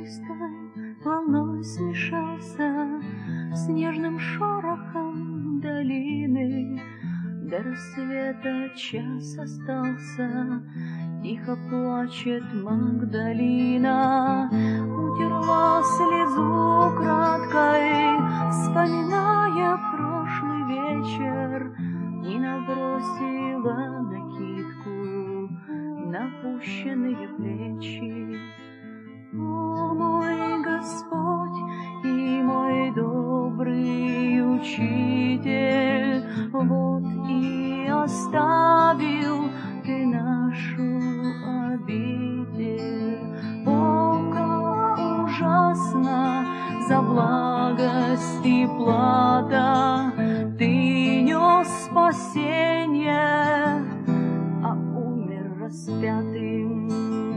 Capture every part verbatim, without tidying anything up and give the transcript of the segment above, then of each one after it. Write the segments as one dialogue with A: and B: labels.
A: шумистой волной смешался с нежным шорохом долины. До рассвета час остался, тихо плачет Магдалина. Утерла слезу краткой, вспоминая прошлый вечер, и набросила накидку на пущенные плечи. О, мой Господь и мой добрый учитель, вот и оставил ты нашу обитель. О, как ужасно за благость и плата ты нес спасенье, а умер распятым.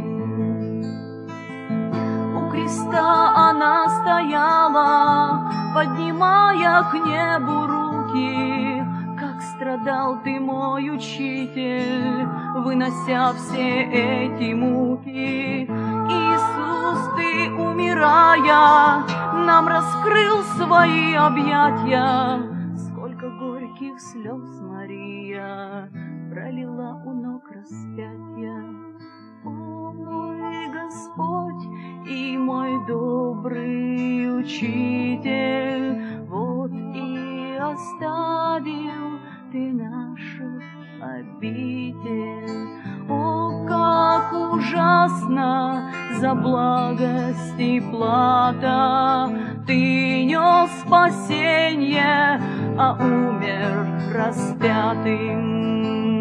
A: У креста она стояла, поднимая к небу руки. Как страдал ты, мой учитель, вынося все эти муки. Иисус, ты, умирая, нам раскрыл свои объятия. Сколько горьких слез Мария пролила у ног распятия. О, мой Господь и мой добрый учитель, вот и оставил ты нашу обитель. О, как ужасно за благость и плата ты нес спасенье, а умер распятым.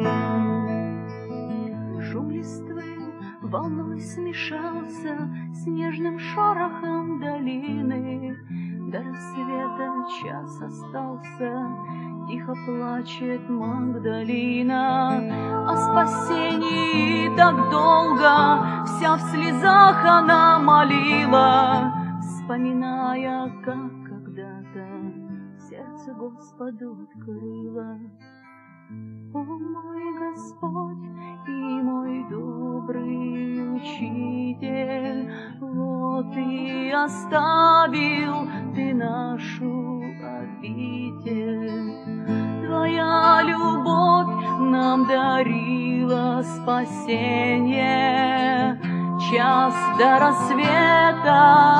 A: Шум листвы волной смешался с нежным шорохом долины. До рассвета час остался, тихо плачет Магдалина. О спасении так долго вся в слезах она молила, вспоминая, как когда-то сердце Господу открыла. О, мой Господь и мой добрый учитель, вот и оставил ты нашу обитель. Твоя любовь нам дарила спасение, час до рассвета